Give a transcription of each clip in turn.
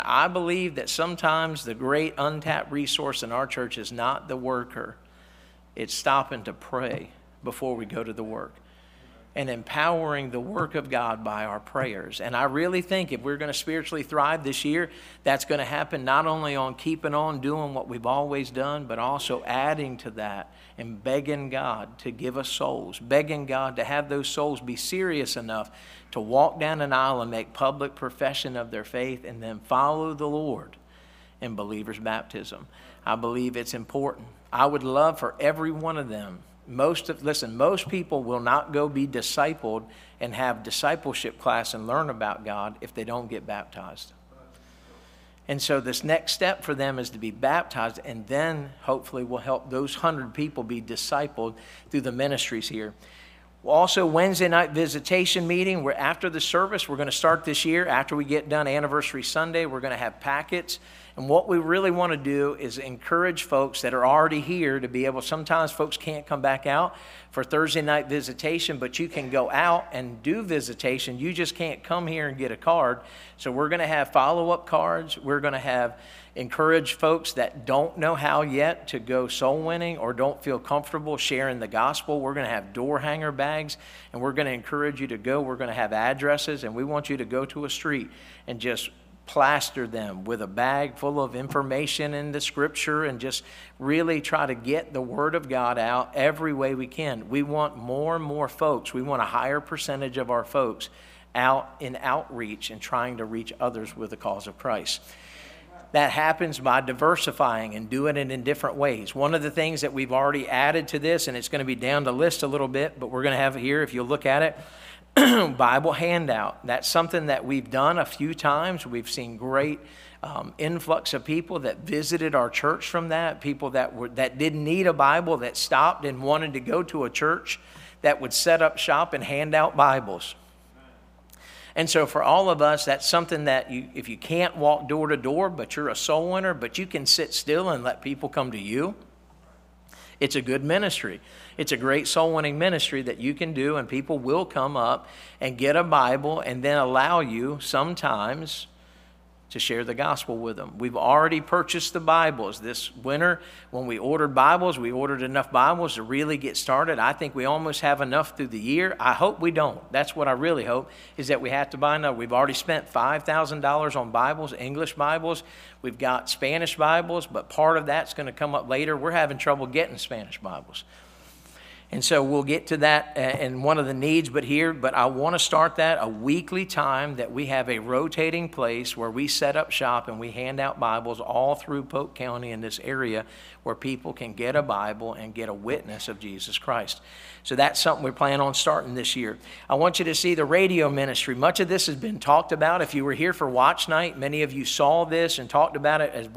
I believe that sometimes the great untapped resource in our church is not the worker. It's stopping to pray before we go to the work and empowering the work of God by our prayers. And I really think if we're going to spiritually thrive this year, that's going to happen not only on keeping on doing what we've always done, but also adding to that and begging God to give us souls, begging God to have those souls be serious enough to walk down an aisle and make public profession of their faith and then follow the Lord in believers' baptism. I believe it's important. I would love for every one of them. Most people will not go be discipled and have discipleship class and learn about God if they don't get baptized. And so this next step for them is to be baptized, and then hopefully we'll help those 100 people be discipled through the ministries here. Also, Wednesday night visitation meeting. We're after the service. We're going to start this year. After we get done Anniversary Sunday, we're going to have packets. And what we really want to do is encourage folks that are already here to be able, sometimes folks can't come back out for Thursday night visitation, but you can go out and do visitation. You just can't come here and get a card. So we're going to have follow-up cards. We're going to encourage folks that don't know how yet to go soul winning or don't feel comfortable sharing the gospel. We're going to have door hanger bags, and we're going to encourage you to go. We're going to have addresses, and we want you to go to a street and just plaster them with a bag full of information in the scripture and just really try to get the word of God out every way we can. We want more and more folks. We want a higher percentage of our folks out in outreach and trying to reach others with the cause of Christ. That happens by diversifying and doing it in different ways. One of the things that we've already added to this, and it's going to be down the list a little bit, but we're going to have it here if you look at it, Bible handout. That's something that we've done a few times. We've seen great influx of people that visited our church from that, people that didn't need a Bible, that stopped and wanted to go to a church that would set up shop and hand out Bibles. And so for all of us, that's something that if you can't walk door to door, but you're a soul winner, but you can sit still and let people come to you, it's a good ministry. It's a great soul winning ministry that you can do, and people will come up and get a Bible and then allow you sometimes to share the gospel with them. We've already purchased the Bibles. This winter, when we ordered Bibles, we ordered enough Bibles to really get started. I think we almost have enough through the year. I hope we don't. That's what I really hope, is that we have to buy enough. We've already spent $5,000 on Bibles, English Bibles. We've got Spanish Bibles, but part of that's going to come up later. We're having trouble getting Spanish Bibles. And so we'll get to that in one of the needs, but I want to start that a weekly time that we have a rotating place where we set up shop and we hand out Bibles all through Polk County in this area where people can get a Bible and get a witness of Jesus Christ. So that's something we plan on starting this year. I want you to see the radio ministry. Much of this has been talked about. If you were here for Watch Night, many of you saw this and talked about it as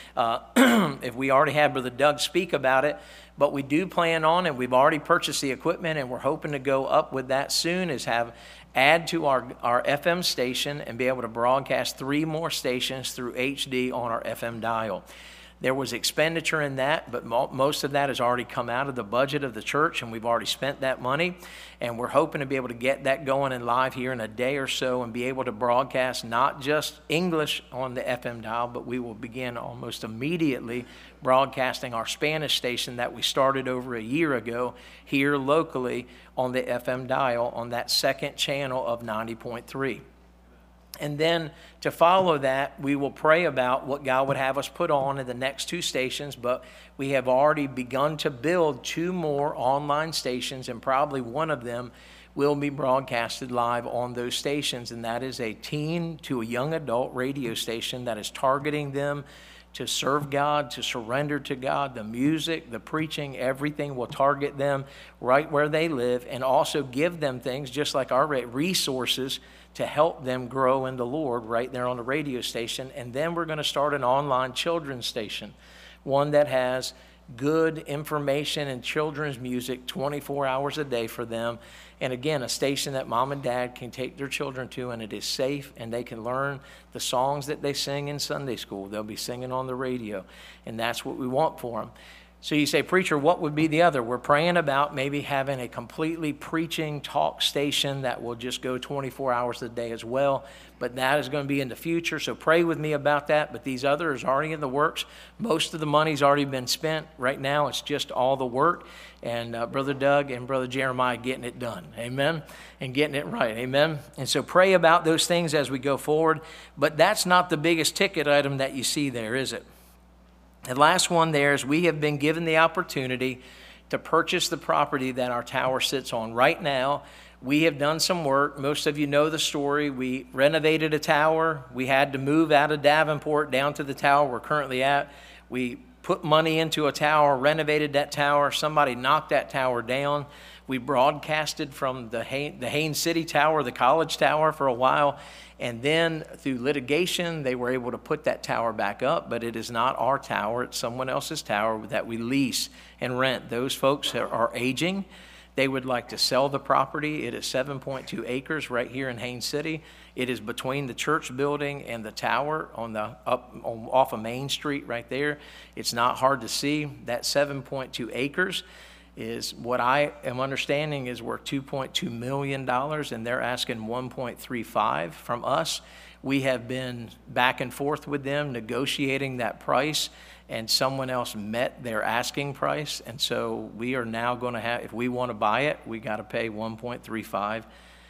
if we already had Brother Doug speak about it. But we do plan on, and we've already purchased the equipment, and we're hoping to go up with that soon, is add to our FM station and be able to broadcast 3 more stations through HD on our FM dial. There was expenditure in that, but most of that has already come out of the budget of the church, and we've already spent that money. And we're hoping to be able to get that going and live here in a day or so and be able to broadcast not just English on the FM dial, but we will begin almost immediately broadcasting our Spanish station that we started over a year ago here locally on the FM dial on that second channel of 90.3. And then to follow that, we will pray about what God would have us put on in the next 2 stations. But we have already begun to build 2 more online stations, and probably one of them will be broadcasted live on those stations. And that is a teen to a young adult radio station that is targeting them to serve God, to surrender to God. The music, the preaching, everything will target them right where they live, and also give them things just like our resources to help them grow in the Lord right there on the radio station. And then we're going to start an online children's station, one that has good information and children's music 24 hours a day for them. And again, a station that mom and dad can take their children to, and it is safe, and they can learn the songs that they sing in Sunday school. They'll be singing on the radio, and that's what we want for them. So you say, preacher, what would be the other? We're praying about maybe having a completely preaching talk station that will just go 24 hours a day as well. But that is going to be in the future. So pray with me about that. But these others are already in the works. Most of the money's already been spent. Right now, it's just all the work. And Brother Doug and Brother Jeremiah getting it done. Amen. And getting it right. Amen. And so pray about those things as we go forward. But that's not the biggest ticket item that you see there, is it? The last one there is we have been given the opportunity to purchase the property that our tower sits on. Right now, we have done some work. Most of you know the story. We renovated a tower. We had to move out of Davenport down to the tower we're currently at. We put money into a tower, renovated that tower. Somebody knocked that tower down. We broadcasted from the Haines City Tower, the college tower, for a while. And then through litigation, they were able to put that tower back up, but it is not our tower. It's someone else's tower that we lease and rent. Those folks are aging. They would like to sell the property. It is 7.2 acres right here in Haines City. It is between the church building and the tower off of Main Street right there. It's not hard to see. That 7.2 acres is what I am understanding is worth $2.2 million, and they're asking $1.35 from us. We have been back and forth with them negotiating that price, and someone else met their asking price. And so we are now going to have, if we want to buy it, we got to pay $1.35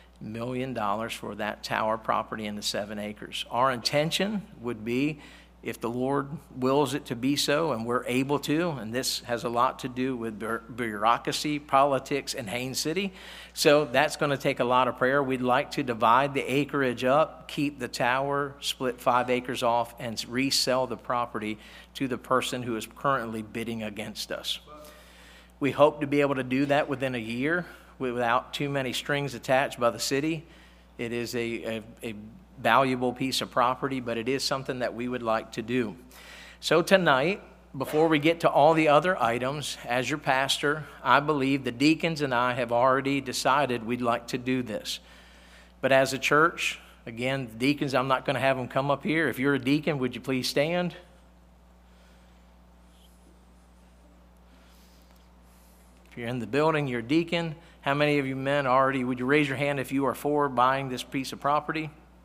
million for that tower property in the 7 acres. Our intention would be, if the Lord wills it to be so and we're able to, and this has a lot to do with bureaucracy, politics, and Haines City, so that's going to take a lot of prayer. We'd like to divide the acreage up, keep the tower, split 5 acres off, and resell the property to the person who is currently bidding against us. We hope to be able to do that within a year without too many strings attached by the city. It is a valuable piece of property, but it is something that we would like to do. So tonight, before we get to all the other items, as your pastor, I believe the deacons and I have already decided we'd like to do this. But as a church, again, the deacons, I'm not going to have them come up here. If you're a deacon, would you please stand? If you're in the building, you're a deacon. How many of you men already, would you raise your hand if you are for buying this piece of property?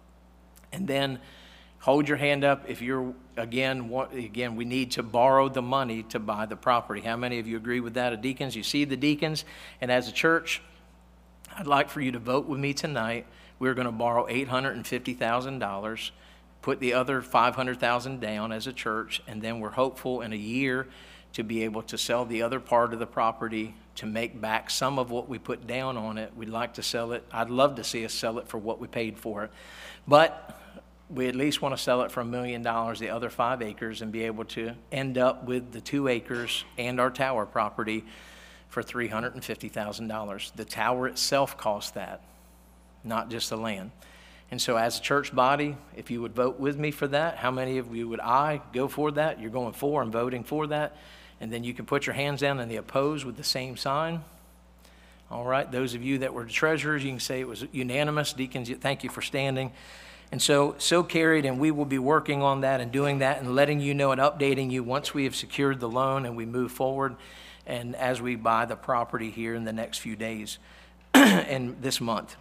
And then hold your hand up if you're, again, we need to borrow the money to buy the property. How many of you agree with that? Deacons, you see the deacons. And as a church, I'd like for you to vote with me tonight. We're going to borrow $850,000, put the other $500,000 down as a church, and then we're hopeful in a year to be able to sell the other part of the property to make back some of what we put down on it. We'd like to sell it. I'd love to see us sell it for what we paid for it. But we at least want to sell it for $1 million, the other 5 acres, and be able to end up with the 2 acres and our tower property for $350,000. The tower itself costs that, not just the land. And so as a church body, if you would vote with me for that, how many of you would go for that? You're going for and voting for that. And then you can put your hands down in the oppose with the same sign. All right, those of you that were treasurers, you can say it was unanimous. Deacons, thank you for standing. And so carried, and we will be working on that and doing that and letting you know and updating you once we have secured the loan and we move forward and as we buy the property here in the next few days and this month.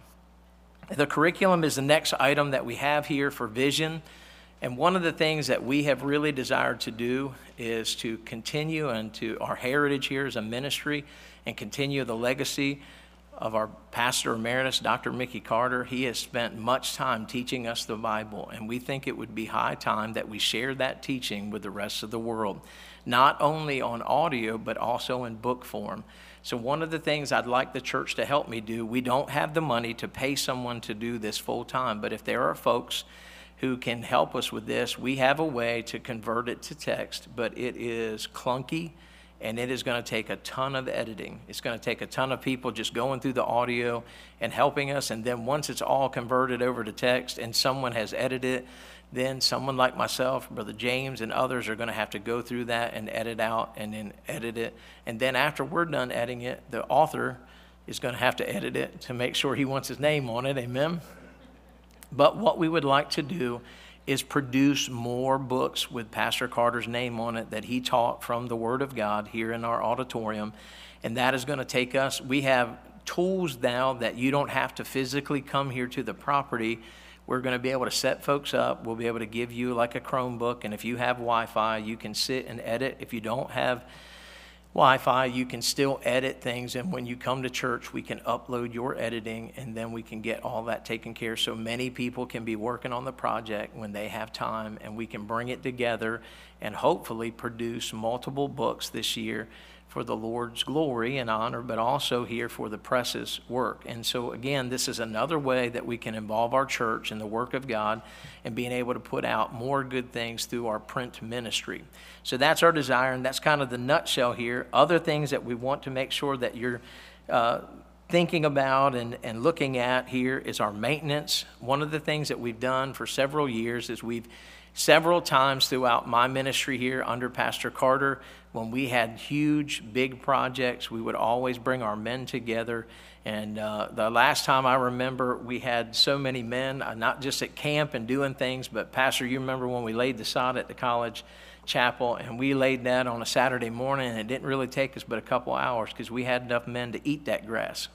The curriculum is the next item that we have here for vision. And one of the things that we have really desired to do is to continue into our heritage here as a ministry and continue the legacy of our pastor emeritus, Dr. Mickey Carter. He has spent much time teaching us the Bible, and we think it would be high time that we share that teaching with the rest of the world, not only on audio, but also in book form. So one of the things I'd like the church to help me do, we don't have the money to pay someone to do this full time, but if there are folks who can help us with this, we have a way to convert it to text, but it is clunky. And it is going to take a ton of editing. It's going to take a ton of people just going through the audio and helping us. And then once it's all converted over to text and someone has edited it, then someone like myself, Brother James, and others are going to have to go through that and edit out and then edit it. And then after we're done editing it, the author is going to have to edit it to make sure he wants his name on it. Amen? But what we would like to do is produce more books with Pastor Carter's name on it that he taught from the Word of God here in our auditorium. And that is going to take us, we have tools now that you don't have to physically come here to the property. We're going to be able to set folks up. We'll be able to give you like a Chromebook, and if you have Wi-Fi, you can sit and edit. If you don't have Wi-Fi, you can still edit things, and when you come to church, we can upload your editing, and then we can get all that taken care of so many people can be working on the project when they have time, and we can bring it together and hopefully produce multiple books this year for the Lord's glory and honor, but also here for the press's work. And so again, this is another way that we can involve our church in the work of God and being able to put out more good things through our print ministry. So that's our desire, and that's kind of the nutshell here. Other things that we want to make sure that you're thinking about and looking at here is our maintenance. One of the things that we've done for several years is we've several times throughout my ministry here under Pastor Carter, when we had huge, big projects, we would always bring our men together. And the last time I remember, we had so many men, not just at camp and doing things, but Pastor, you remember when we laid the sod at the college chapel, and we laid that on a Saturday morning, and it didn't really take us but a couple hours because we had enough men to eat that grass.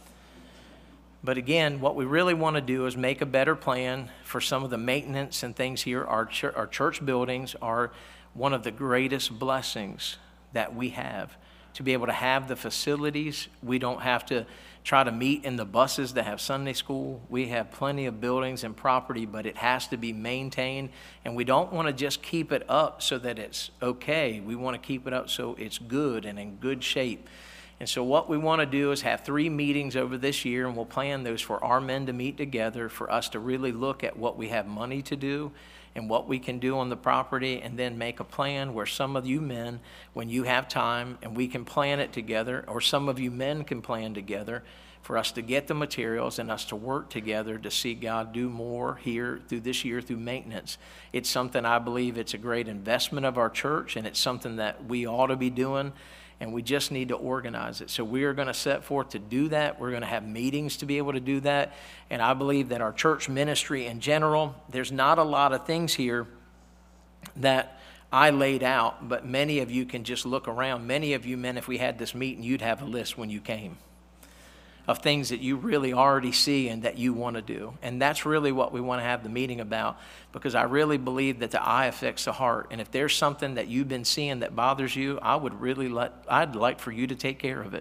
But again, what we really want to do is make a better plan for some of the maintenance and things here. Our church buildings are one of the greatest blessings that we have. To be able to have the facilities, we don't have to try to meet in the buses that have Sunday school. We have plenty of buildings and property, but it has to be maintained. And we don't want to just keep it up so that it's okay. We want to keep it up so it's good and in good shape. And so what we want to do is have 3 meetings over this year, and we'll plan those for our men to meet together, for us to really look at what we have money to do and what we can do on the property, and then make a plan where some of you men, when you have time, and we can plan it together, or some of you men can plan together, for us to get the materials and us to work together to see God do more here through this year through maintenance. It's something I believe it's a great investment of our church, and it's something that we ought to be doing. And we just need to organize it. So we are going to set forth to do that. We're going to have meetings to be able to do that. And I believe that our church ministry in general, there's not a lot of things here that I laid out, but many of you can just look around. Many of you men, if we had this meeting, you'd have a list when you came of things that you really already see and that you want to do. And that's really what we want to have the meeting about, because I really believe that the eye affects the heart. And if there's something that you've been seeing that bothers you, I'd like for you to take care of it.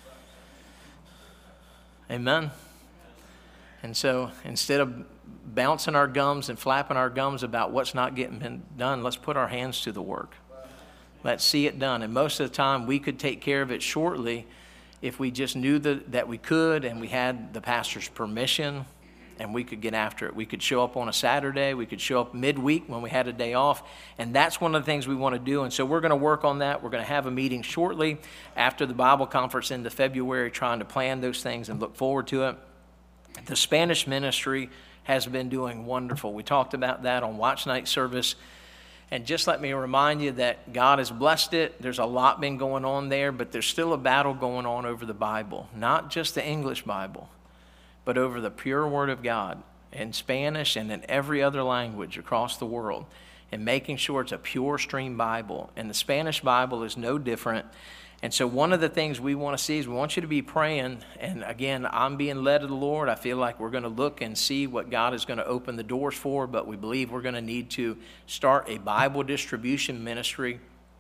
Amen. And so instead of bouncing our gums and flapping our gums about what's not getting done, let's put our hands to the work. Let's see it done. And most of the time we could take care of it shortly if we just knew that we could, and we had the pastor's permission, and we could get after it. We could show up on a Saturday. We could show up midweek when we had a day off. And that's one of the things we want to do. And so we're going to work on that. We're going to have a meeting shortly after the Bible conference into February, trying to plan those things and look forward to it. The Spanish ministry has been doing wonderful. We talked about that on Watch Night service. And just let me remind you that God has blessed it. There's a lot been going on there, but there's still a battle going on over the Bible. Not just the English Bible, but over the pure Word of God in Spanish and in every other language across the world, and making sure it's a pure stream Bible. And the Spanish Bible is no different. And so one of the things we want to see is we want you to be praying. And again, I'm being led of the Lord. I feel like we're going to look and see what God is going to open the doors for, but we believe we're going to need to start a Bible distribution ministry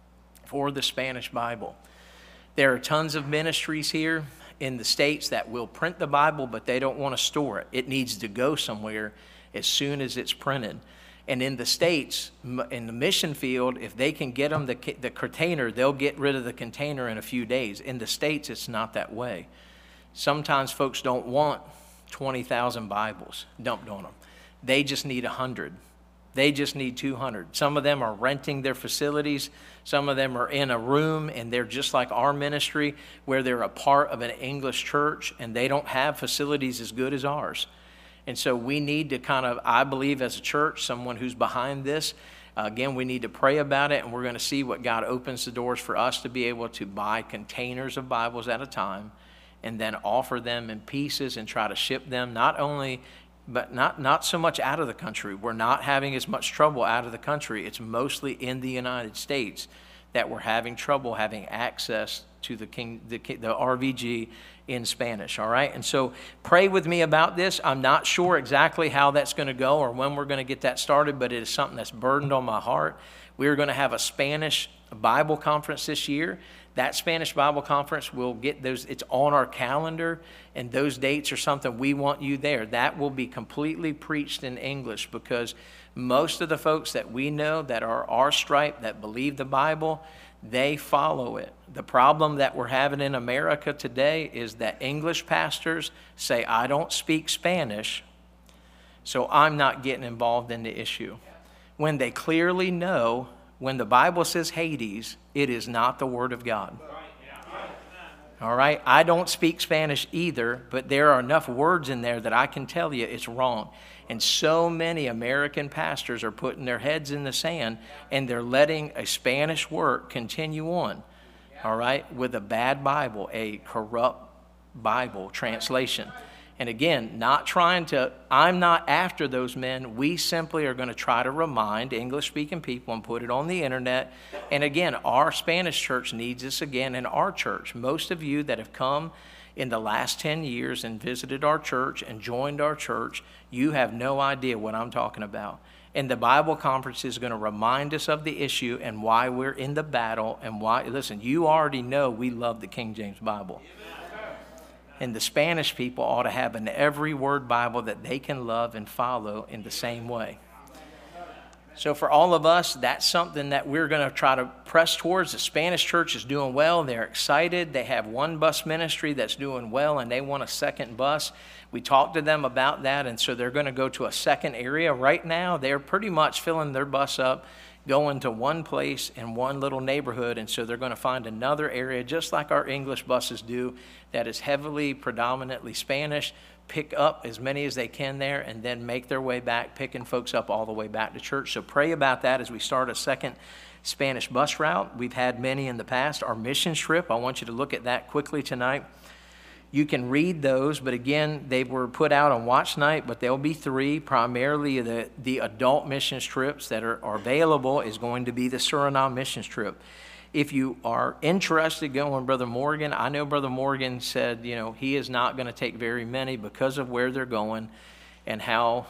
for the Spanish Bible. There are tons of ministries here in the States that will print the Bible, but they don't want to store it. It needs to go somewhere as soon as it's printed. And in the States, in the mission field, if they can get them the container, they'll get rid of the container in a few days. In the States, it's not that way. Sometimes folks don't want 20,000 Bibles dumped on them. They just need 100. They just need 200. Some of them are renting their facilities. Some of them are in a room, and they're just like our ministry, where they're a part of an English church, and they don't have facilities as good as ours. And so we need to I believe as a church, someone who's behind this, again, we need to pray about it, and we're going to see what God opens the doors for us to be able to buy containers of Bibles at a time and then offer them in pieces and try to ship them not only but not so much out of the country. We're not having as much trouble out of the country. It's mostly in the United States that we're having trouble having access to the RVG in Spanish, all right? And so pray with me about this. I'm not sure exactly how that's going to go or when we're going to get that started, but it is something that's burdened on my heart. We're going to have a Spanish Bible conference this year. That Spanish Bible conference, we'll get those, it's on our calendar, and those dates are something we want you there. That will be completely preached in English, because most of the folks that we know that are our stripe, that believe the Bible, they follow it. The problem that we're having in America today is that English pastors say, I don't speak Spanish, so I'm not getting involved in the issue. When they clearly know, when the Bible says Hades, it is not the Word of God. All right? I don't speak Spanish either, but there are enough words in there that I can tell you it's wrong. And so many American pastors are putting their heads in the sand, and they're letting a Spanish work continue on, all right, with a bad Bible, a corrupt Bible translation. And again, I'm not after those men. We simply are going to try to remind English-speaking people and put it on the internet. And again, our Spanish church needs this again in our church. Most of you that have come in the last 10 years and visited our church and joined our church, you have no idea what I'm talking about. And the Bible conference is going to remind us of the issue and why we're in the battle and why. Listen, you already know we love the King James Bible. And the Spanish people ought to have an every word Bible that they can love and follow in the same way. So for all of us, that's something that we're going to try to press towards. The Spanish church is doing well. They're excited. They have one bus ministry that's doing well, and they want a second bus. We talked to them about that, and so they're going to go to a second area. Right now, they're pretty much filling their bus up, going to one place in one little neighborhood, and so they're going to find another area, just like our English buses do, that is heavily, predominantly Spanish, pick up as many as they can there, and then make their way back, picking folks up all the way back to church. So pray about that as we start a second Spanish bus route. We've had many in the past. Our mission trip, I want you to look at that quickly tonight. You can read those, but again, they were put out on watch night, but there'll be 3. Primarily the adult missions trips that are available is going to be the Suriname missions trip. If you are interested in going with Brother Morgan, I know Brother Morgan said, he is not going to take very many because of where they're going and how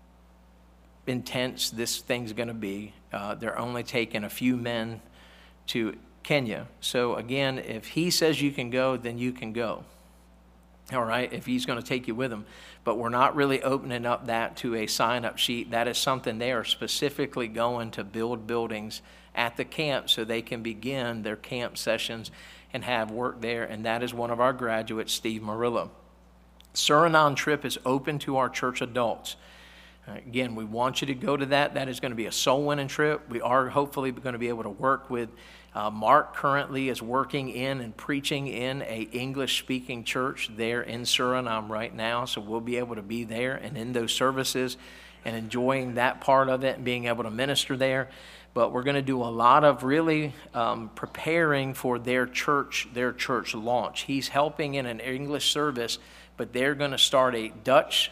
intense this thing's going to be. They're only taking a few men to Kenya. So again, if he says you can go, then you can go. All right, if he's going to take you with him. But we're not really opening up that to a sign-up sheet. That is something they are specifically going to build buildings at the camp so they can begin their camp sessions and have work there. And that is one of our graduates, Steve Murillo. Suriname trip is open to our church adults. Again, we want you to go to that. That is going to be a soul-winning trip. We are hopefully going to be able to work with Mark currently is working in and preaching in a English-speaking church there in Suriname right now, so we'll be able to be there and in those services and enjoying that part of it and being able to minister there. But we're going to do a lot of really preparing for their church launch. He's helping in an English service, but they're going to start a Dutch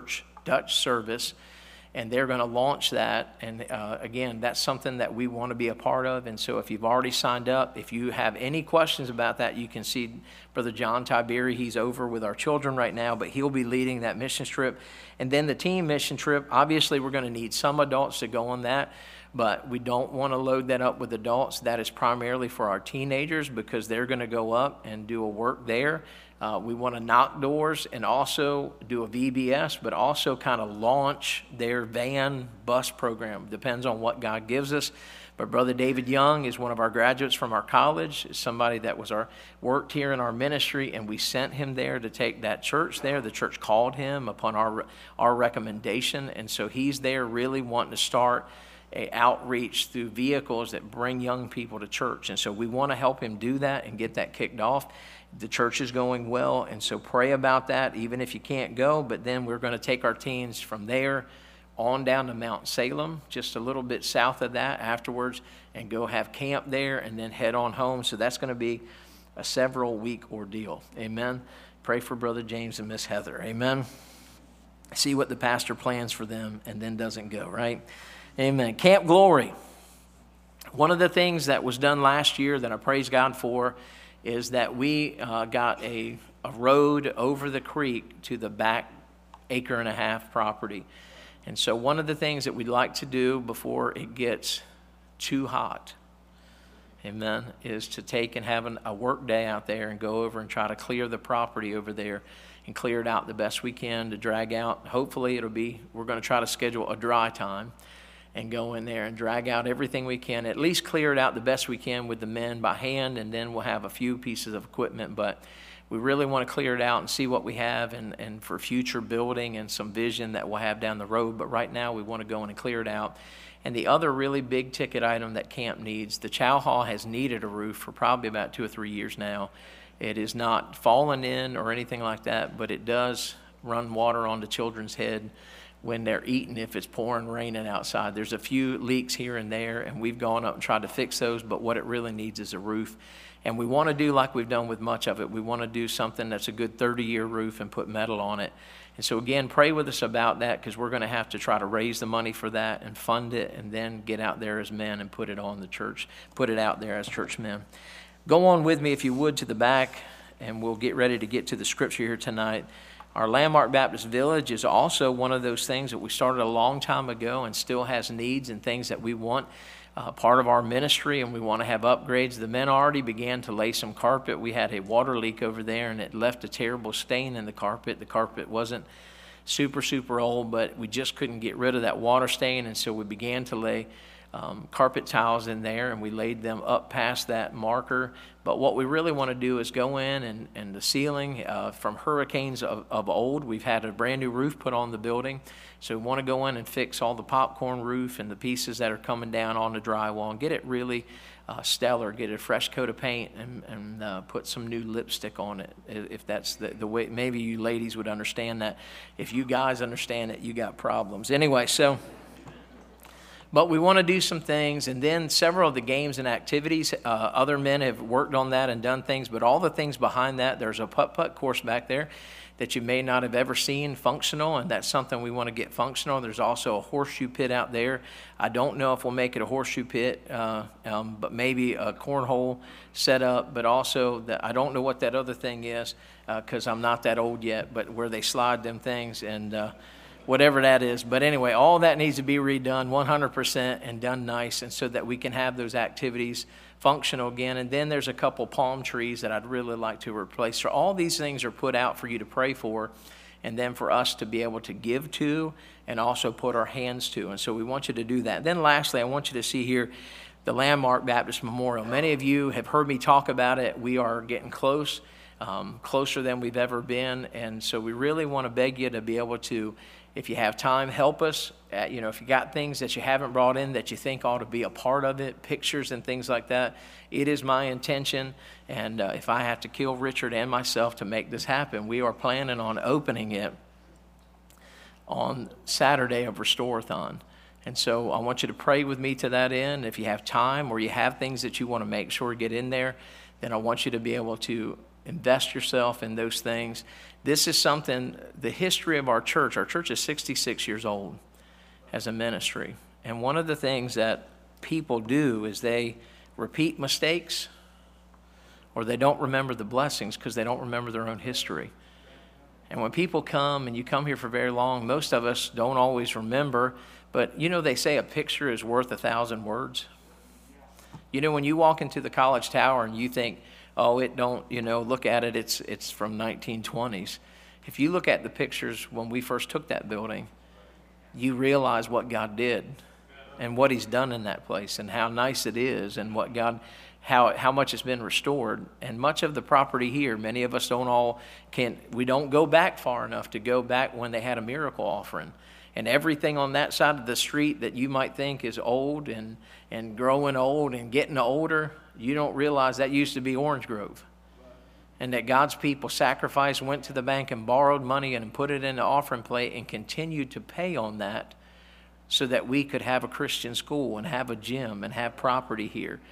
service, and they're going to launch that. And again, that's something that we want to be a part of. And so if you've already signed up, if you have any questions about that, you can see Brother John Tiberi. He's over with our children right now, but he'll be leading that mission trip. And then the team mission trip, obviously we're going to need some adults to go on that, but we don't want to load that up with adults. That is primarily for our teenagers because they're going to go up and do a work there. We want to knock doors and also do a VBS, but also kind of launch their van bus program. Depends on what God gives us. But Brother David Young is one of our graduates from our college, somebody that worked here in our ministry, and we sent him there to take that church there. The church called him upon our recommendation, and so he's there really wanting to start a outreach through vehicles that bring young people to church. And so we want to help him do that and get that kicked off. The church is going well, and so pray about that, even if you can't go. But then we're going to take our teens from there on down to Mount Salem, just a little bit south of that afterwards, and go have camp there and then head on home. So that's going to be a several-week ordeal. Amen. Pray for Brother James and Miss Heather. Amen. see what the pastor plans for them and then doesn't go, right? Amen. Camp Glory. One of the things that was done last year that I praise God for is that we got a road over the creek to the back 1.5 acre property. And so one of the things that we'd like to do before it gets too hot, amen, is to take and have a work day out there and go over and try to clear the property over there and clear it out the best we can to drag out. Hopefully we're going to try to schedule a dry time and go in there and drag out everything we can, at least clear it out the best we can with the men by hand, and then we'll have a few pieces of equipment. But we really want to clear it out and see what we have and for future building and some vision that we'll have down the road. But right now we want to go in and clear it out. And the other really big ticket item that camp needs, the Chow Hall has needed a roof for probably about 2 or 3 years now. It is not fallen in or anything like that, but it does run water on the children's head when they're eating if it's pouring, raining outside. There's a few leaks here and there, and we've gone up and tried to fix those, but what it really needs is a roof. And we want to do like we've done with much of it. We want to do something that's a good 30-year roof and put metal on it. And so again, pray with us about that, because we're going to have to try to raise the money for that and fund it, and then get out there as men and put it on the church, put it out there as church men. Go on with me, if you would, to the back, and we'll get ready to get to the scripture here tonight. Our Landmark Baptist Village is also one of those things that we started a long time ago and still has needs and things that we want part of our ministry, and we want to have upgrades. The men already began to lay some carpet. We had a water leak over there, and it left a terrible stain in the carpet. The carpet wasn't super old, but we just couldn't get rid of that water stain, and so we began to lay carpet tiles in there, and we laid them up past that marker. But what we really want to do is go in and the ceiling from hurricanes of old, we've had a brand new roof put on the building. So we want to go in and fix all the popcorn roof and the pieces that are coming down on the drywall and get it really stellar, get a fresh coat of paint and put some new lipstick on it, if that's the way. Maybe you ladies would understand that. If you guys understand it, you got problems. Anyway, but we want to do some things, and then several of the games and activities, other men have worked on that and done things, but all the things behind that, there's a putt-putt course back there that you may not have ever seen functional, and that's something we want to get functional. There's also a horseshoe pit out there. I don't know if we'll make it a horseshoe pit, but maybe a cornhole setup, but also, I don't know what that other thing is, because I'm not that old yet, but where they slide them things, and whatever that is. But anyway, all that needs to be redone 100% and done nice, and so that we can have those activities functional again. And then there's a couple palm trees that I'd really like to replace. So all these things are put out for you to pray for, and then for us to be able to give to and also put our hands to. And so we want you to do that. Then lastly, I want you to see here the Landmark Baptist Memorial. Many of you have heard me talk about it. We are getting close, closer than we've ever been. And so we really want to beg you to be able to, if you have time, help us. If you got things that you haven't brought in that you think ought to be a part of it, pictures and things like that, it is my intention. And if I have to kill Richard and myself to make this happen, we are planning on opening it on Saturday of Restorathon. And so I want you to pray with me to that end. If you have time or you have things that you want to make sure get in there, then I want you to be able to invest yourself in those things. This is something, the history of our church is 66 years old as a ministry. And one of the things that people do is they repeat mistakes, or they don't remember the blessings because they don't remember their own history. And when people come, and you come here for very long, most of us don't always remember, but they say a picture is worth 1,000 words. When you walk into the college tower and you think, oh, it don't, look at it, it's from 1920s. If you look at the pictures when we first took that building, you realize what God did and what he's done in that place and how nice it is and what God, how much it's been restored. And much of the property here, many of us we don't go back far enough to go back when they had a miracle offering. And everything on that side of the street that you might think is old and growing old and getting older, you don't realize that used to be Orange Grove. And that God's people sacrificed, went to the bank and borrowed money and put it in the offering plate and continued to pay on that so that we could have a Christian school and have a gym and have property here.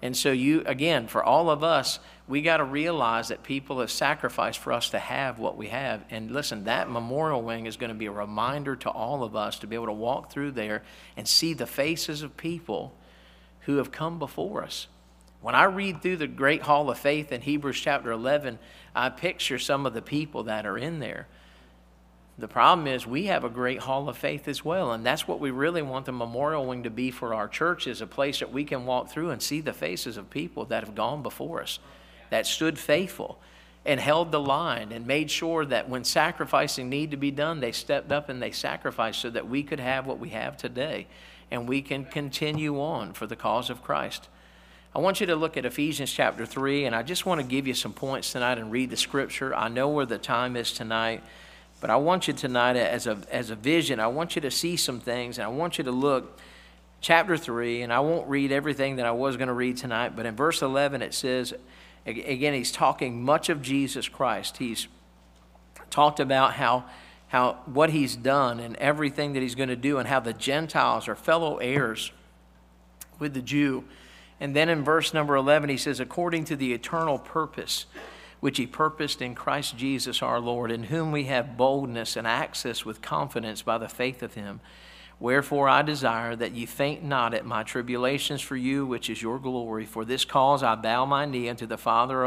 And so again, for all of us, we got to realize that people have sacrificed for us to have what we have. And listen, that memorial wing is going to be a reminder to all of us to be able to walk through there and see the faces of people who have come before us. When I read through the Great Hall of Faith in Hebrews chapter 11, I picture some of the people that are in there. The problem is we have a great hall of faith as well, and that's what we really want the memorial wing to be for our church, is a place that we can walk through and see the faces of people that have gone before us, that stood faithful and held the line and made sure that when sacrificing needed to be done, they stepped up and they sacrificed so that we could have what we have today, and we can continue on for the cause of Christ. I want you to look at Ephesians chapter 3, and I just want to give you some points tonight and read the scripture. I know where the time is tonight, but I want you tonight as a vision. I want you to see some things, and I want you to look chapter 3, and I won't read everything that I was going to read tonight, but in verse 11 it says, again, he's talking much of Jesus Christ. He's talked about how what he's done and everything that he's going to do, and how the Gentiles are fellow heirs with the Jew. And then in verse number 11 he says, according to the eternal purpose which he purposed in Christ Jesus our Lord, in whom we have boldness and access with confidence by the faith of him. Wherefore I desire that ye faint not at my tribulations for you, which is your glory. For this cause I bow my knee unto the Father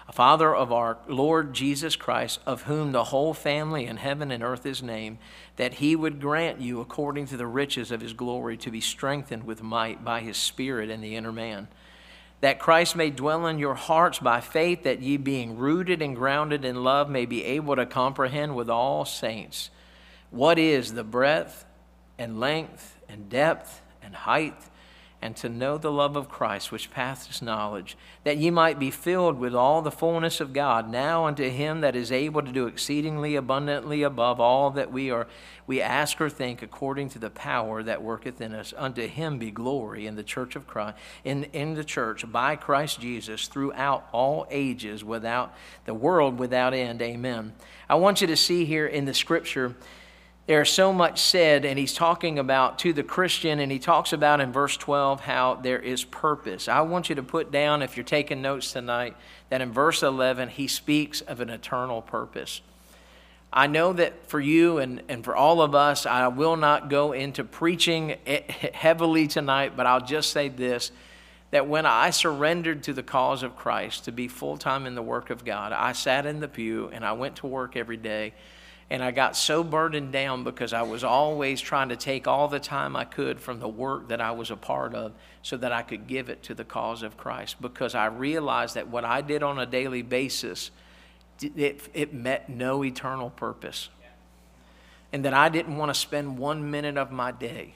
of our Lord Jesus Christ, of whom the whole family in heaven and earth is named, that he would grant you, according to the riches of his glory, to be strengthened with might by his Spirit in the inner man, that Christ may dwell in your hearts by faith, that ye being rooted and grounded in love may be able to comprehend with all saints what is the breadth and length and depth and height, and to know the love of Christ which passeth knowledge, that ye might be filled with all the fullness of God. Now unto him that is able to do exceedingly abundantly above all that we ask or think, according to the power that worketh in us. Unto him be glory in the church of Christ, in the church by Christ Jesus, throughout all ages, without the world without end. Amen. I want you to see here in the scripture, there's so much said, and he's talking about to the Christian, and he talks about in verse 12 how there is purpose. I want you to put down, if you're taking notes tonight, that in verse 11 he speaks of an eternal purpose. I know that for you and for all of us, I will not go into preaching heavily tonight, but I'll just say this, that when I surrendered to the cause of Christ to be full-time in the work of God, I sat in the pew and I went to work every day. And I got so burdened down because I was always trying to take all the time I could from the work that I was a part of so that I could give it to the cause of Christ. Because I realized that what I did on a daily basis, it met no eternal purpose. And that I didn't want to spend 1 minute of my day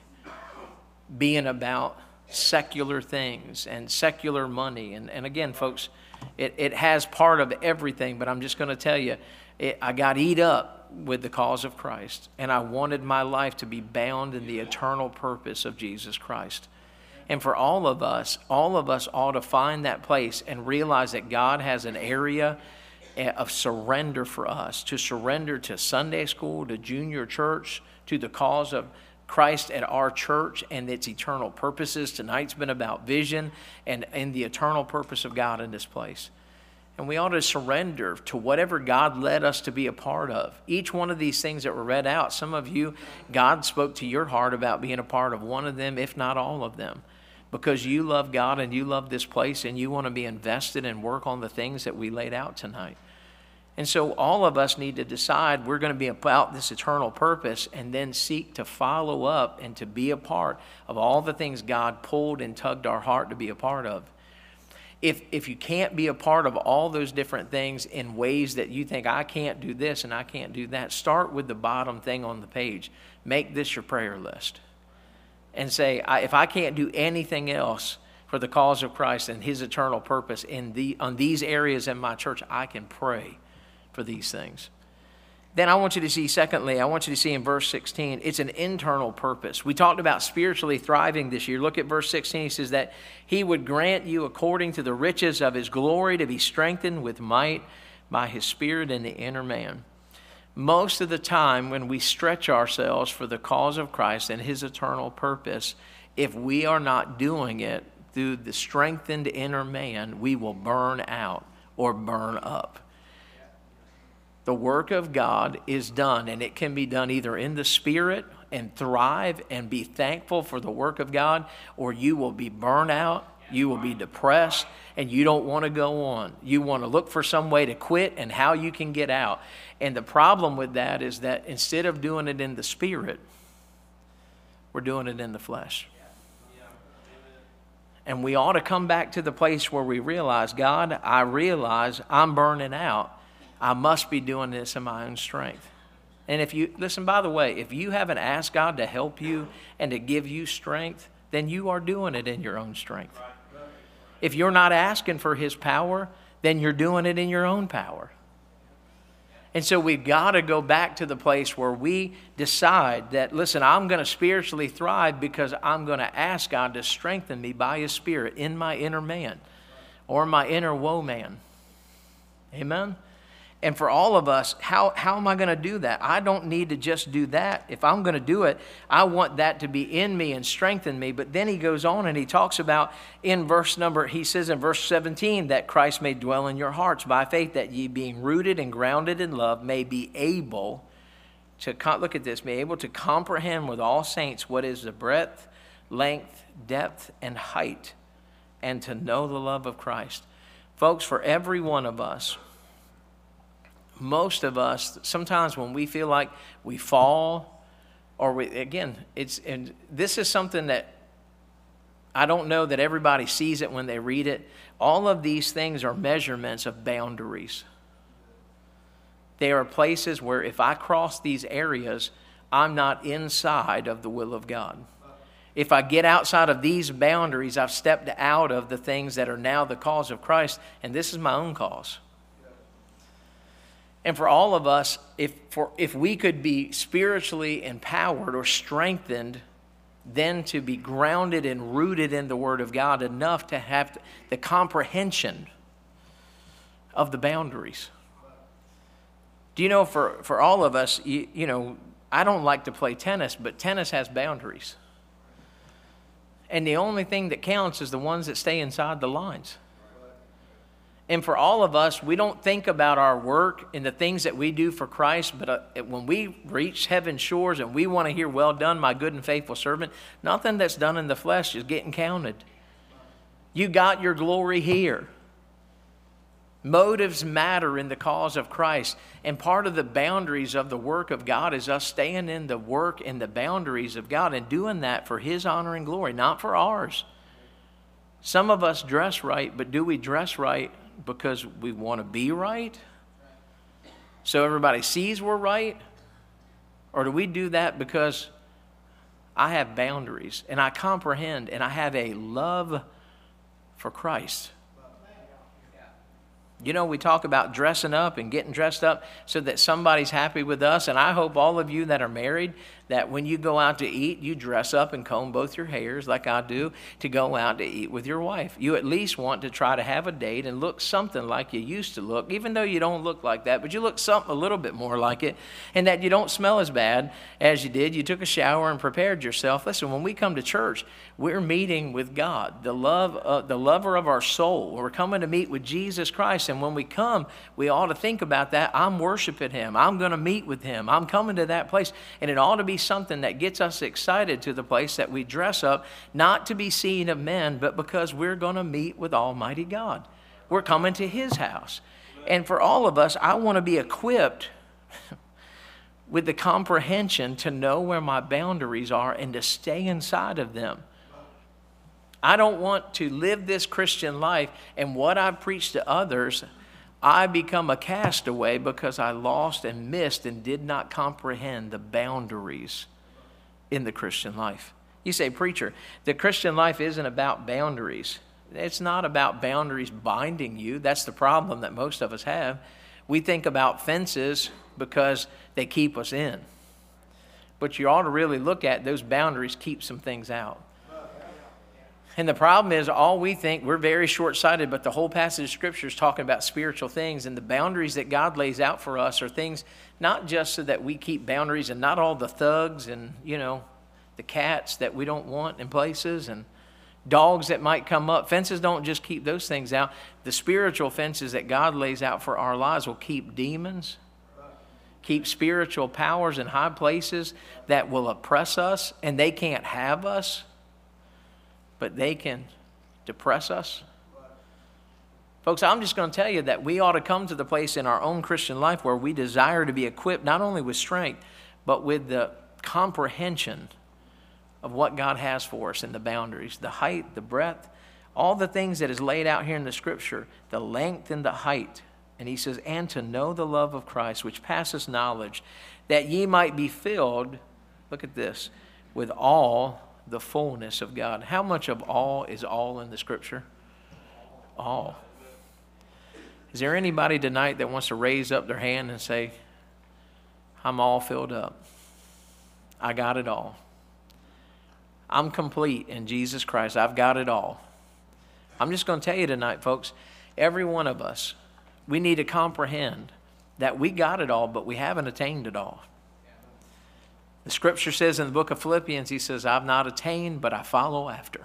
being about secular things and secular money. And again, folks, it has part of everything, but I'm just going to tell you, I got eat up with the cause of Christ, and I wanted my life to be bound in the eternal purpose of Jesus Christ. And for all of us ought to find that place and realize that God has an area of surrender for us, to surrender to Sunday school, to junior church, to the cause of Christ at our church and its eternal purposes. Tonight's been about vision and the eternal purpose of God in this place. And we ought to surrender to whatever God led us to be a part of. Each one of these things that were read out, some of you, God spoke to your heart about being a part of one of them, if not all of them, because you love God and you love this place and you want to be invested and work on the things that we laid out tonight. And so all of us need to decide we're going to be about this eternal purpose and then seek to follow up and to be a part of all the things God pulled and tugged our heart to be a part of. If you can't be a part of all those different things in ways that you think, I can't do this and I can't do that, start with the bottom thing on the page. Make this your prayer list. And say, if I can't do anything else for the cause of Christ and his eternal purpose on these areas in my church, I can pray for these things. Then I want you to see, secondly, I want you to see in verse 16, it's an internal purpose. We talked about spiritually thriving this year. Look at verse 16. He says that he would grant you according to the riches of his glory to be strengthened with might by his Spirit in the inner man. Most of the time when we stretch ourselves for the cause of Christ and his eternal purpose, if we are not doing it through the strengthened inner man, we will burn out or burn up. The work of God is done, and it can be done either in the Spirit and thrive and be thankful for the work of God, or you will be burned out, you will be depressed, and you don't want to go on. You want to look for some way to quit and how you can get out. And the problem with that is that instead of doing it in the Spirit, we're doing it in the flesh. And we ought to come back to the place where we realize, God, I realize I'm burning out. I must be doing this in my own strength. And if you, listen, by the way, if you haven't asked God to help you and to give you strength, then you are doing it in your own strength. If you're not asking for His power, then you're doing it in your own power. And so we've got to go back to the place where we decide that, listen, I'm going to spiritually thrive because I'm going to ask God to strengthen me by His Spirit in my inner man or my inner woe man. Amen? And for all of us, how am I going to do that? I don't need to just do that. If I'm going to do it, I want that to be in me and strengthen me. But then he goes on and he talks about he says in verse 17 that Christ may dwell in your hearts by faith, that ye being rooted and grounded in love may be able to, look at this, be able to comprehend with all saints what is the breadth, length, depth, and height, and to know the love of Christ. Folks, for every one of us, most of us, sometimes when we feel like we fall, or and this is something that I don't know that everybody sees it when they read it. All of these things are measurements of boundaries. They are places where if I cross these areas, I'm not inside of the will of God. If I get outside of these boundaries, I've stepped out of the things that are now the cause of Christ, and this is my own cause. And for all of us, if we could be spiritually empowered or strengthened, then to be grounded and rooted in the Word of God enough to have the comprehension of the boundaries. Do you know, for all of us, you know, I don't like to play tennis, but tennis has boundaries. And the only thing that counts is the ones that stay inside the lines. And for all of us, we don't think about our work and the things that we do for Christ, but when we reach heaven's shores and we want to hear, well done, my good and faithful servant, nothing that's done in the flesh is getting counted. You got your glory here. Motives matter in the cause of Christ. And part of the boundaries of the work of God is us staying in the work and the boundaries of God and doing that for His honor and glory, not for ours. Some of us dress right, but do we dress right because we want to be right? So everybody sees we're right? Or do we do that because I have boundaries and I comprehend and I have a love for Christ? You know, we talk about dressing up and getting dressed up so that somebody's happy with us. And I hope all of you that are married, that when you go out to eat, you dress up and comb both your hairs like I do to go out to eat with your wife. You at least want to try to have a date and look something like you used to look, even though you don't look like that, but you look something a little bit more like it, and that you don't smell as bad as you did. You took a shower and prepared yourself. Listen, when we come to church, we're meeting with God, the lover of our soul. We're coming to meet with Jesus Christ, and when we come, we ought to think about that. I'm worshiping Him. I'm going to meet with Him. I'm coming to that place, and it ought to be something that gets us excited to the place that we dress up, not to be seen of men, but because we're going to meet with Almighty God. We're coming to His house. And for all of us, I want to be equipped with the comprehension to know where my boundaries are and to stay inside of them. I don't want to live this Christian life and what I preach to others, I become a castaway because I lost and missed and did not comprehend the boundaries in the Christian life. You say, preacher, the Christian life isn't about boundaries. It's not about boundaries binding you. That's the problem that most of us have. We think about fences because they keep us in. But you ought to really look at those boundaries keep some things out. And the problem is, all we think, we're very short-sighted, but the whole passage of Scripture is talking about spiritual things, and the boundaries that God lays out for us are things not just so that we keep boundaries and not all the thugs and, you know, the cats that we don't want in places and dogs that might come up. Fences don't just keep those things out. The spiritual fences that God lays out for our lives will keep demons, keep spiritual powers in high places that will oppress us, and they can't have us, but they can depress us. Folks, I'm just going to tell you that we ought to come to the place in our own Christian life where we desire to be equipped not only with strength, but with the comprehension of what God has for us and the boundaries, the height, the breadth, all the things that is laid out here in the Scripture, the length and the height. And he says, and to know the love of Christ, which passes knowledge, that ye might be filled, look at this, with all the fullness of God. How much of all is all in the Scripture? All. Is there anybody tonight that wants to raise up their hand and say, I'm all filled up. I got it all. I'm complete in Jesus Christ. I've got it all. I'm just going to tell you tonight, folks, every one of us, we need to comprehend that we got it all, but we haven't attained it all. The Scripture says in the book of Philippians, he says, I've not attained, but I follow after.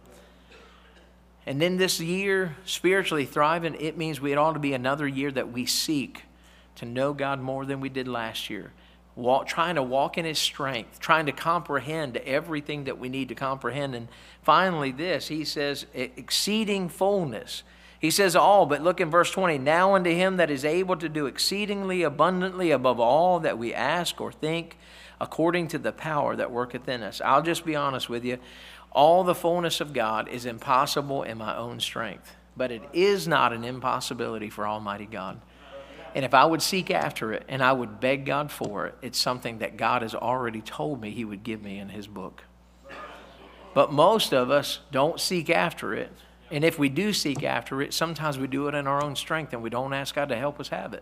And then this year, spiritually thriving, it means it ought to be another year that we seek to know God more than we did last year. Trying to walk in His strength, trying to comprehend everything that we need to comprehend. And finally this, he says, exceeding fullness. He says all, but look in verse 20. Now unto Him that is able to do exceedingly abundantly above all that we ask or think, according to the power that worketh in us. I'll just be honest with you. All the fullness of God is impossible in my own strength. But it is not an impossibility for Almighty God. And if I would seek after it and I would beg God for it, it's something that God has already told me He would give me in His book. But most of us don't seek after it. And if we do seek after it, sometimes we do it in our own strength and we don't ask God to help us have it.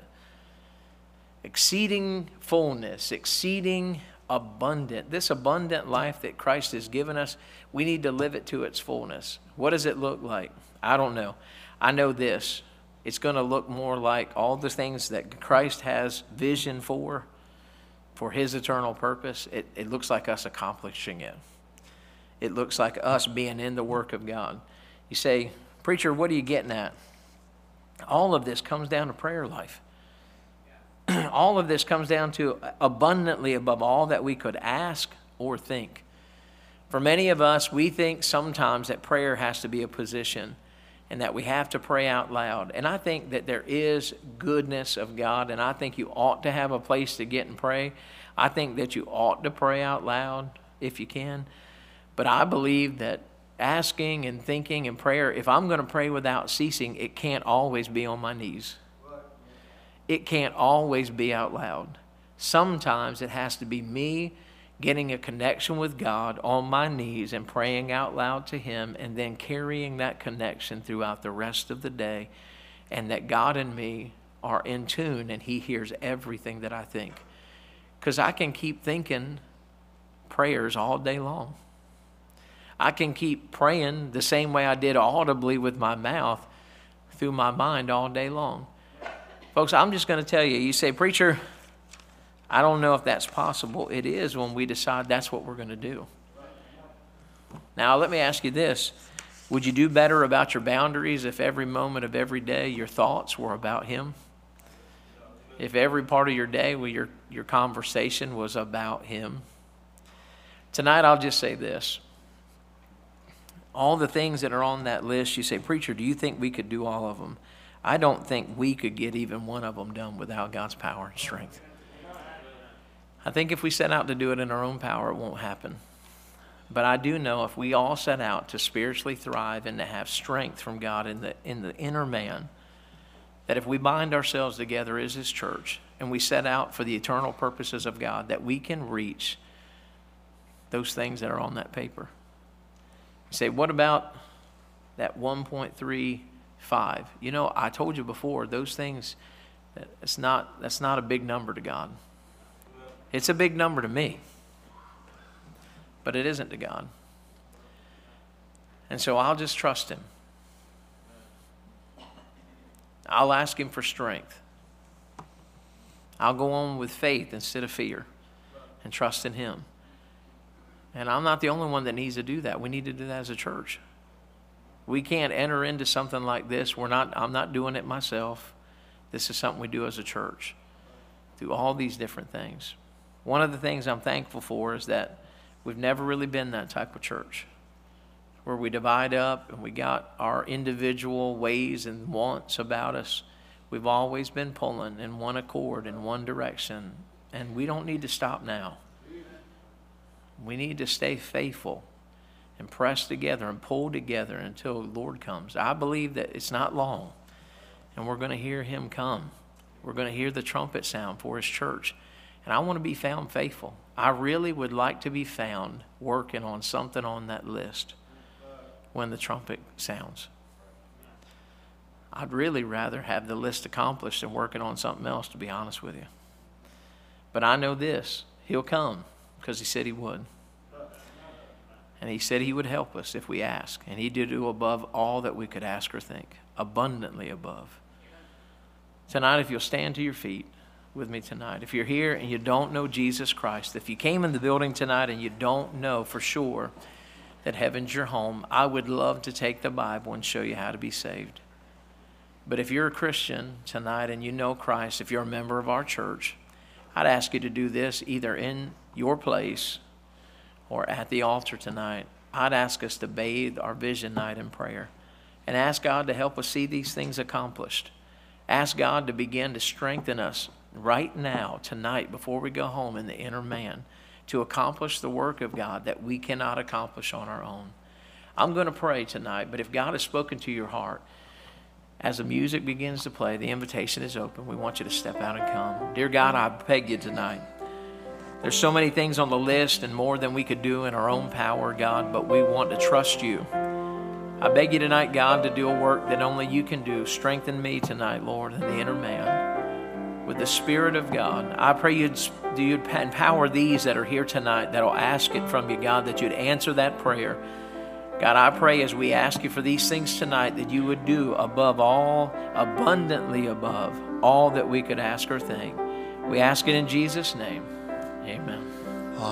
Exceeding fullness, exceeding abundant. This abundant life that Christ has given us, we need to live it to its fullness. What does it look like? I don't know. I know this. It's going to look more like all the things that Christ has vision for His eternal purpose. It looks like us accomplishing it. It looks like us being in the work of God. You say, preacher, what are you getting at? All of this comes down to prayer life. All of this comes down to abundantly above all that we could ask or think. For many of us, we think sometimes that prayer has to be a position and that we have to pray out loud. And I think that there is goodness of God, and I think you ought to have a place to get and pray. I think that you ought to pray out loud if you can. But I believe that asking and thinking and prayer, if I'm going to pray without ceasing, it can't always be on my knees. It can't always be out loud. Sometimes it has to be me getting a connection with God on my knees and praying out loud to Him, and then carrying that connection throughout the rest of the day, and that God and me are in tune and He hears everything that I think. Because I can keep thinking prayers all day long. I can keep praying the same way I did audibly with my mouth through my mind all day long. Folks, I'm just going to tell you, you say, preacher, I don't know if that's possible. It is when we decide that's what we're going to do. Now, let me ask you this. Would you do better about your boundaries if every moment of every day your thoughts were about Him? If every part of your day, your conversation was about Him? Tonight, I'll just say this. All the things that are on that list, you say, preacher, do you think we could do all of them? I don't think we could get even one of them done without God's power and strength. I think if we set out to do it in our own power, it won't happen. But I do know if we all set out to spiritually thrive and to have strength from God in the inner man, that if we bind ourselves together as His church and we set out for the eternal purposes of God, that we can reach those things that are on that paper. You say, what about that 1.35? You know, I told you before, those things, that's not a big number to God. It's a big number to me, but it isn't to God. And so I'll just trust Him. I'll ask Him for strength. I'll go on with faith instead of fear and trust in Him. And I'm not the only one that needs to do that. We need to do that as a church. We can't enter into something like this. I'm not doing it myself. This is something we do as a church through all these different things. One of the things I'm thankful for is that we've never really been that type of church where we divide up and we got our individual ways and wants about us. We've always been pulling in one accord, in one direction, and we don't need to stop now. We need to stay faithful and press together and pull together until the Lord comes. I believe that it's not long, and we're going to hear him come. We're going to hear the trumpet sound for his church, and I want to be found faithful. I really would like to be found working on something on that list when the trumpet sounds. I'd really rather have the list accomplished than working on something else, to be honest with you. But I know this, he'll come because he said he would. And he said he would help us if we ask. And he did do above all that we could ask or think, abundantly above. Tonight, if you'll stand to your feet with me tonight. If you're here and you don't know Jesus Christ, if you came in the building tonight and you don't know for sure that heaven's your home, I would love to take the Bible and show you how to be saved. But if you're a Christian tonight and you know Christ, if you're a member of our church, I'd ask you to do this either in your place or at the altar tonight. I'd ask us to bathe our vision night in prayer and ask God to help us see these things accomplished. Ask God to begin to strengthen us right now, tonight, before we go home in the inner man, to accomplish the work of God that we cannot accomplish on our own. I'm going to pray tonight, but if God has spoken to your heart, as the music begins to play, the invitation is open. We want you to step out and come. Dear God, I beg you tonight. There's so many things on the list and more than we could do in our own power, God, but we want to trust you. I beg you tonight, God, to do a work that only you can do. Strengthen me tonight, Lord, in the inner man with the Spirit of God. I pray you'd empower these that are here tonight that'll ask it from you, God, that you'd answer that prayer. God, I pray as we ask you for these things tonight that you would do above all, abundantly above all that we could ask or think. We ask it in Jesus' name. Amen.